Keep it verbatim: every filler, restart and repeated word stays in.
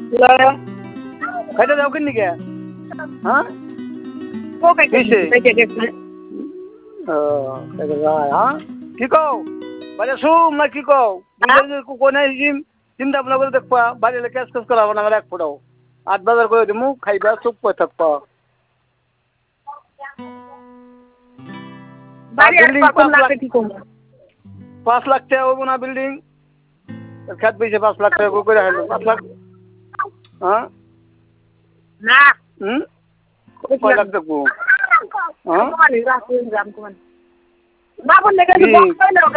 খাইতে যাও কিনি কে হ্যাঁ ও খাইতে খাইতে গেছে ও খাইতে যায় হ্যাঁ কি কও বাড়ি শুম না কি কও কোন জিম চিন্তা ভাবনা করে দেখবা বাড়ি এলে ক্যাশ ক্যাশ করাবো না এক ফোটাও আট বাজার করে দিমু খাইবা চুপ করে থাকবা বিল্ডিং পাঁচ লাখ টাকা হবো না বিল্ডিং খেত পেয়েছে পাঁচ লাখ টাকা করে হাইলো পাঁচ লাখ হ্যাঁ না হুম কয় লাখ দেখবো হ্যাঁ বাবুর লেগে